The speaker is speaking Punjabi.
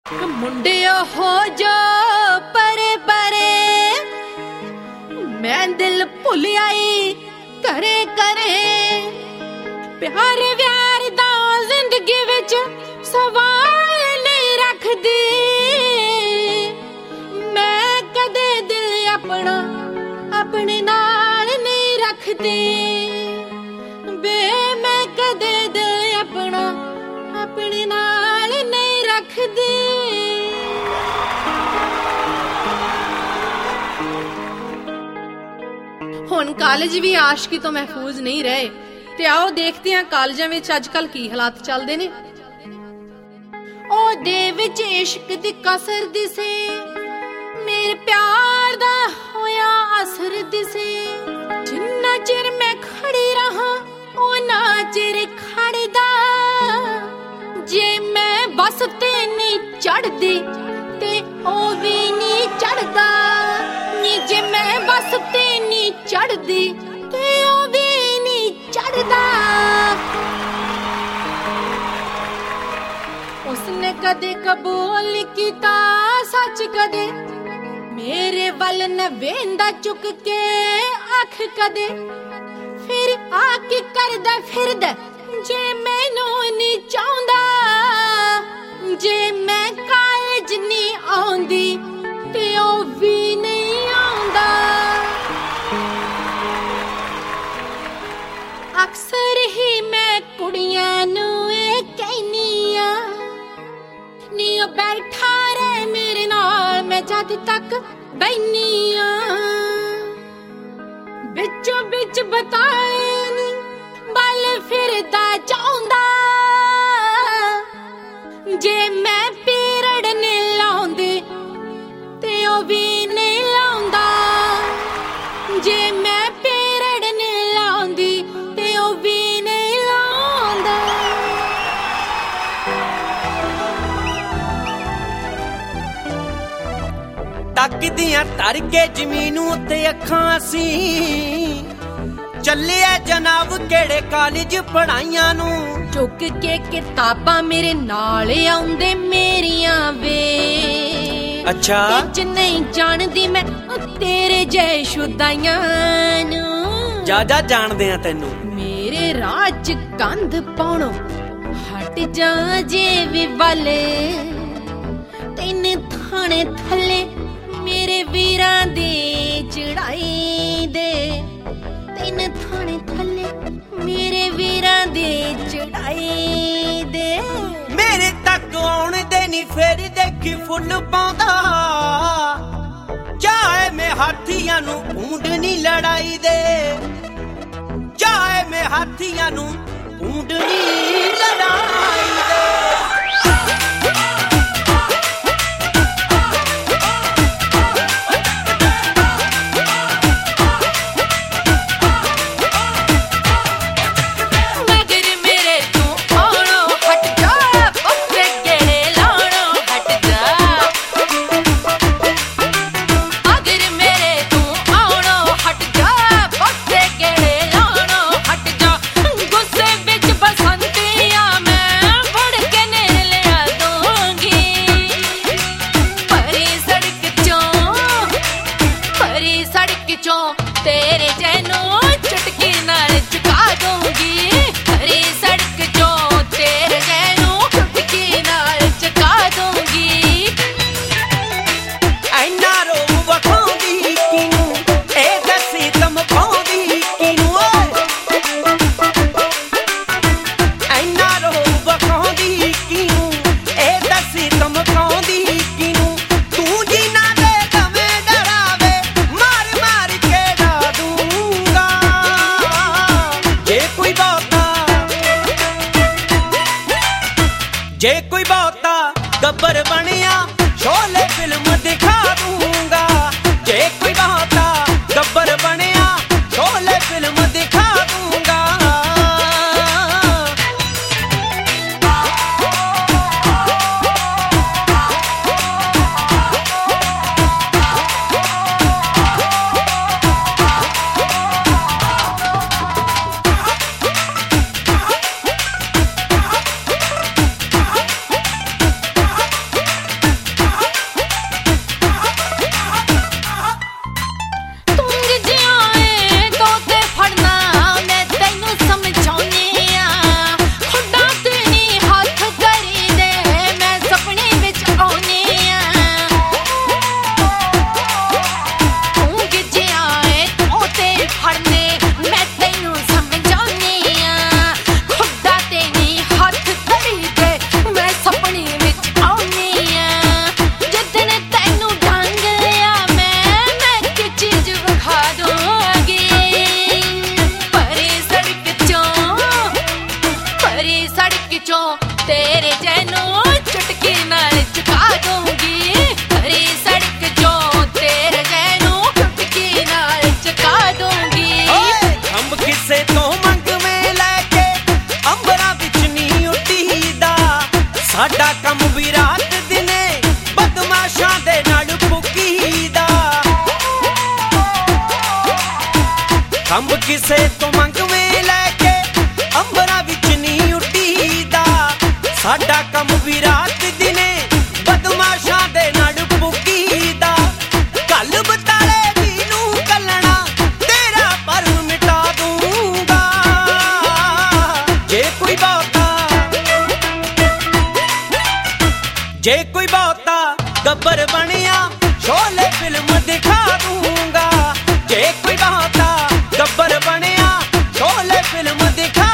ਮੁੰਡਿਓ ਹੋ ਜੋ ਪਰੇ ਪਰੇ, ਮੈਂ ਦਿਲ ਭੁੱਲ ਆਈ ਕਰੇ ਕਰੇ। ਪਿਆਰ ਵਿਆਰ ਦਾ ਜ਼ਿੰਦਗੀ ਵਿੱਚ ਸਵਾਲ ਨਹੀਂ ਰੱਖਦੀ, ਮੈਂ ਕਦੇ ਦਿਲ ਆਪਣਾ ਆਪਣੇ ਨਾਲ ਨਹੀਂ ਰੱਖਦੀ ਬੇ, ਮੈਂ ਕਦੇ ਦਿਲ ਆਪਣਾ ਆਪਣੇ ਨਾਲ ਨਹੀਂ ਰੱਖਦੀ। ਹੁਣ ਕਾਲਜ ਵੀ ਆਸ਼ਕੀ ਤੋਂ ਮਹਿਫੂਜ਼ ਨਹੀਂ ਰਹੇ, ਤੇ ਆਓ ਦੇਖਦੇ ਹਾਂ ਕਾਲਜਾਂ ਵਿੱਚ ਅੱਜ ਕੱਲ ਕੀ ਹਾਲਾਤ ਚੱਲਦੇ ਨੇ। ਉਹਦੇ ਵਿੱਚ ਇਸ਼ਕ ਦੀ ਕਸਰ ਦਿਸੇ, ਮੇਰੇ ਪਿਆਰ ਦਾ ਹੋਇਆ ਅਸਰ ਦਿਸੇ। ਜਿੰਨਾ ਚਿਰ ਮੈਂ ਖੜੀ ਰਹਾ ਉਹਨਾਂ ਚਿਰ ਖੜਦਾ, ਜੇ ਮੈਂ ਬਸ ਤੇ ਨਹੀਂ ਚੜਦੀ ਤੇ ਉਹ ਵੀ ਨਹੀਂ ਚੜਦਾ, ਨੀ ਜੇ ਮੈਂ ਬਸ ਤੇ ਨਹੀਂ ਚੜਦੀ ਤੇ ਉਹ ਵੀ ਨਹੀਂ ਚੜਦਾ। ਉਸਨੇ ਕਦੇ ਕਬੂਲ ਕੀਤਾ ਸੱਚ, ਕਦੇ ਮੇਰੇ ਵੱਲ ਨਾ ਵੇਂਦਾ ਚੁੱਕ ਕੇ ਅੱਖ, ਕਦੇ ਫਿਰ ਆ ਕੇ ਕਰਦਾ ਫਿਰਦਾ ਜੇ ਮੈਨੂੰ ਨਹੀਂ ਚਾਹੁੰਦਾ। ਜੇ ਮੈਂ ਕਾਲਜ ਨਹੀਂ ਆਉਂਦੀ ਤੇ ਉਹ ਵੀ ਨਹੀਂ ਆਉਂਦਾ। ਅਕਸਰ ਹੀ ਮੈਂ ਕੁੜੀਆਂ ਨੂੰ ਇਹ ਕਹਿਨੀ ਆ, ਨੀ ਉਹ ਬੈਠਾ ਰਹਿ ਮੇਰੇ ਨਾਲ ਮੈਂ ਜਦ ਤੱਕ ਬੈਨੀ ਆ। ਵਿੱਚੋਂ ਵਿੱਚ ਬਤਾਏ ਨੀ ਬਲ ਫਿਰਦਾ ਚਾਹੁੰਦਾ, ਜੇ ਮੈਂ ਪੀਰੜ ਨਹੀਂ ਲਾਉਂਦੀ ਤੇ ਉਹ ਵੀ ਨਹੀਂ ਲਾਉਂਦਾ। ਜੇ ਮੈਂ ਪੀਰੜ ਨਹੀਂ ਲਾਉਂਦੀ ਤੇ ਉਹ ਵੀ ਨਹੀਂ ਲਾਉਂਦਾ। ਤੱਕਦੀਆਂ ਧਰ ਕੇ ਜ਼ਮੀਨ ਉੱਤੇ ਅੱਖਾਂ ਅਸੀਂ, ਚੱਲਿਆ ਜਨਾਬ ਕਿਹੜੇ ਕਾਲਜ ਪੜਾਈਆਂ ਨੂੰ। ਚੁੱਕ ਕੇ ਕਿਤਾਬਾਂ ਮੇਰੇ ਨਾਲ ਆਉਂਦੇ ਮੇਰੀਆਂ ਵੇ, ਅੱਛਾ ਅੱਜ ਨਹੀਂ ਜਾਣਦੀ ਮੈਂ ਤੇਰੇ ਜੈ ਸ਼ੁਦਾਈਆਂ ਨੂੰ। ਜਾ ਜਾਣਦੇ ਆ ਤੈਨੂੰ, ਮੇਰੇ ਰਾਹ 'ਚ ਕੰਧ ਪਾਉਣੋਂ ਹਟ ਜਾ ਜੇ ਵੀ ਵਾਲੇ। ਤਿੰਨ ਥਾਣੇ ਥੱਲੇ ਮੇਰੇ ਵੀਰਾਂ ਦੀ ਚੜਾਈ ਦੇ, ਤਿੰਨ ਥਾਣੇ ਥੱਲੇ ਮੇਰੇ ਵੀਰਾਂ ਦੀ ਚੜਾਈ ਦੇ। ਮੇਰੇ ਤੱਕ ਆਉਣ ਦੇ ਨੀ ਫੇਰ ਦੇਖੀ ਫੁੱਲ ਪਾਉਂਦਾ, ਚਾਹੇ ਮੈਂ ਹਾਥੀਆਂ ਨੂੰ ਭੂੰਡ ਨੀ ਲੜਾਈ ਦੇ, ਚਾਹੇ ਮੈਂ ਹਾਥੀਆਂ ਨੂੰ ਭੂੰਡ ਨੀ ਲੜਾਈ ਦੇ। ਤੇਰੇ ਜੈਨੂੰ ਚੁਟਕੀ ਨਾਲ ਚੁਕਾ ਦੂੰਗੀ, ਹਰੀ ਸੜਕ ਚੋਂ ਤੇਰੇ ਜੈਨੂੰ ਚੁਟਕੀ ਨਾਲ ਚੁਕਾ ਦੂੰਗੀ। ਐਨਾ ਰੋਬ ਵਖਾਉਂਦੀ ਕਿਨੂੰ ਇਹ ਦੱਸੀ ਧਮਕਾਉਂਦੀ ਕਿਨੂੰ, ਐਨਾ ਰੋਬ ਵਖਾਉਂਦੀ ਕਿਨੂੰ ਇਹ ਦੱਸੀ ਧਮਕਾਉਂਦੀ ਕਿਨੂੰ। ਤੂੰ ਜਿਨਾ ਦੇ ਦਵੇਂ ਡਰਾਵੇ ਮਾਰ ਮਾਰ ਕੇ ਡਾ ਦੂੰਗਾ, ਜੇ ਕੋਈ ਬਹੁਤਾ ਗੱਬਰ ਬਣਿਆ ਸ਼ੋਲੇ ਫਿਲਮ ਦਿਖਾ ਦੂੰਗਾ, ਜੇ ਕੋਈ ਬਹੁਤਾ ਗੱਬਰ ਬਣਿਆ ਸ਼ੋਲੇ ਫਿਲਮ ਦਿਖਾ ਦੂੰਗਾ। ਕਿਸੇ ਤੋਂ ਮੰਗਵੇਂ ਲੈ ਕੇ ਅੰਬਰਾਂ ਵਿੱਚ ਨਹੀਂ ਉੱਡੀਦਾ ਸਾਡਾ ਕੰਮ ਵੀ ਰਾਤ ਦਿਨੇ ਬਦਮਾਸ਼ਾਂ ਦੇ ਨਾਲ ਪੁੱਗੀਦਾ ਕੱਲ ਬਤਾਲੇ ਵੀ ਨੂੰ ਕੱਲਣਾ ਤੇਰਾ ਪਰ ਮਿਟਾ ਦੂੰਗਾ ਜੇ ਕੋਈ ਬਹੁਤਾ ਗੱਬਰ ਬਣਿਆ ਸ਼ੋਲੇ ਫਿਲਮ ਦਿਖਾ ਦੂੰਗਾ ਜੇ ਕੋਈ ਬਹੁਤਾ ਗੱਬਰ ਬਣਿਆ ਸ਼ੋਲੇ ਫਿਲਮ ਦਿਖਾ